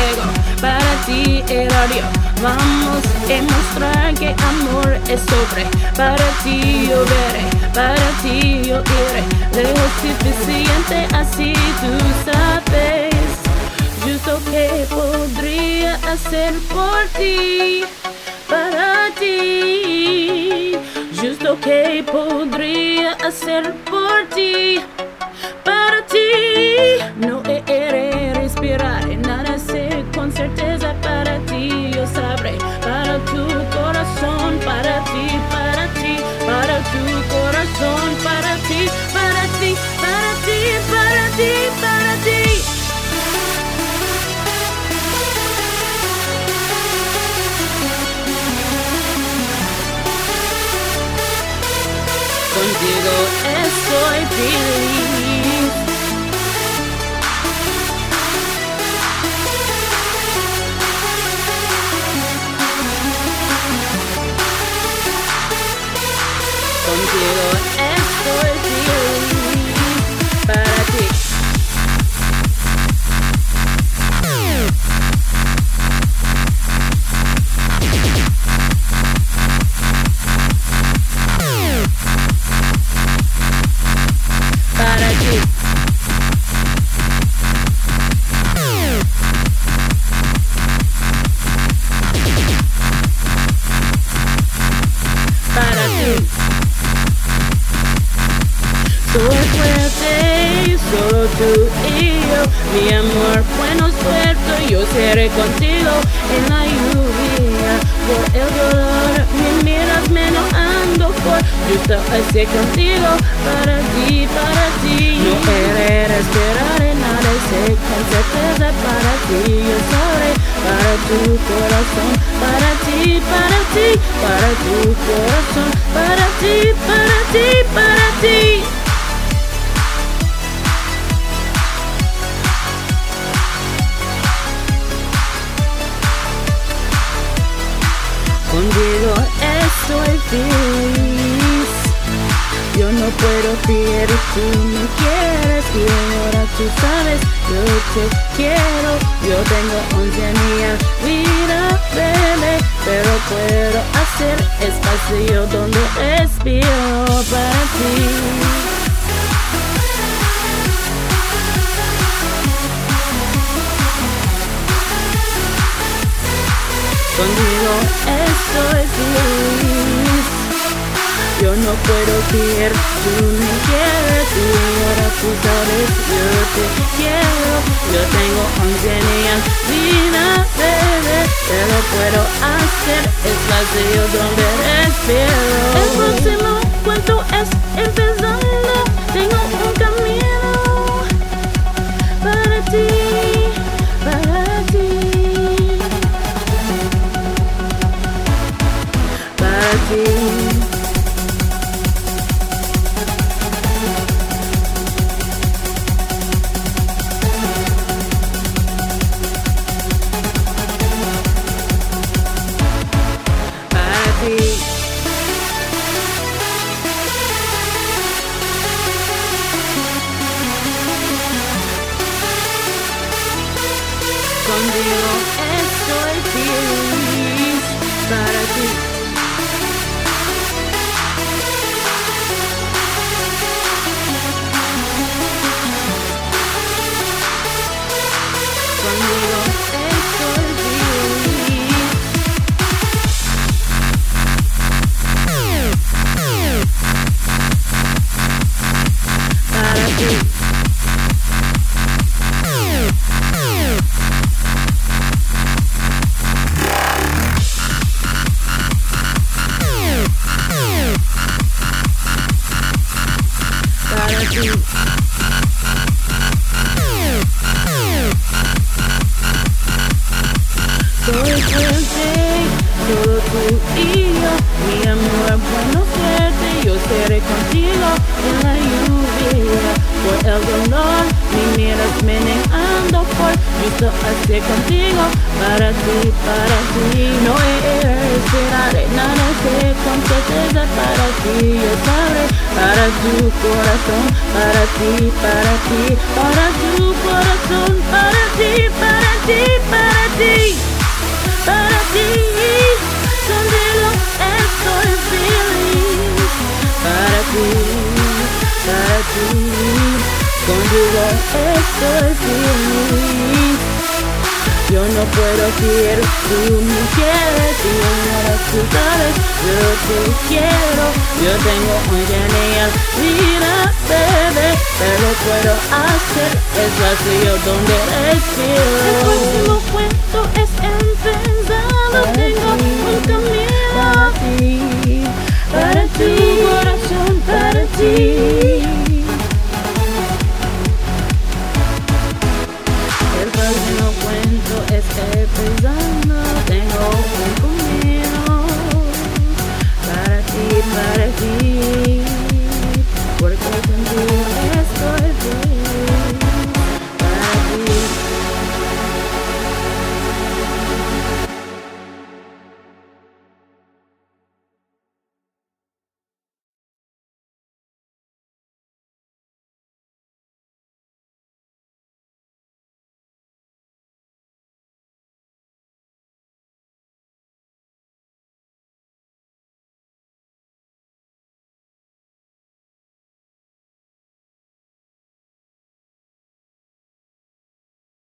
fuego, para ti el odio. Vamos a mostrar que amor es sobre. Para ti yo veré, para ti yo iré lejos suficiente, así tú sabes justo que podría hacer por ti. Para ti, justo que podría hacer por ti. Para ti, no he respirar, nada sé con certeza. Para ti yo sabré, para tu corazón, para ti, para ti, para tu corazón, para ti, para ti, para ti, para ti, para ti. Contigo estoy feliz. Contigo estoy feliz. Para ti. Para ti. Para ti. Soy fuerte, solo tú y yo. Mi amor, buenos puertos, yo seré contigo en la lluvia. Por el dolor, me miras menojando por justo así contigo. Para ti, para ti. No he respirar en nada, sé con certeza. Para ti, yo sabré, para tu corazón. Para ti, para ti, para tu corazón. Para ti, para ti, para ti. Contigo estoy feliz. Yo no puedo creer, tú me quieres y ahora tú sabes, yo te quiero. Yo tengo 11 años, vida, bebé, pero puedo hacer espacio donde respiro para ti. Contigo estoy feliz. Yo no puedo creer, tú me quieres y ahora tú sabes, yo te quiero. Yo tengo 11 años, vida, bebé, pero puedo hacer espacio donde respiro. El próximo cuento es empezando. Tengo un camino para ti, para ti. Para ti. Para ti. Contigo estoy feliz. Para ti. Conmigo estoy feliz. Para ti. Para ti. Soy fuerte, solo tú y yo. Mi amor, bueno, fuerte, yo seré contigo en la lluvia. Por el dolor, me miras menegando por justo así contigo. Para ti, no he respirar, nada sé con certeza. Para ti, yo sabré, para tu corazón. Para ti, para ti, para tu corazón. Para ti, para ti, para ti. ti, para ti, contigo estoy feliz. Para ti, contigo estoy feliz. Yo no puedo ser, tú me quieres, tú ignoras, tú sabes, yo te quiero. Yo tengo un genial vida, bebé, pero lo puedo hacer, es vacío donde respiro. El próximo cuento es empezado, tengo un camino para ti, tu corazón para ti. El próximo cuento es empezando.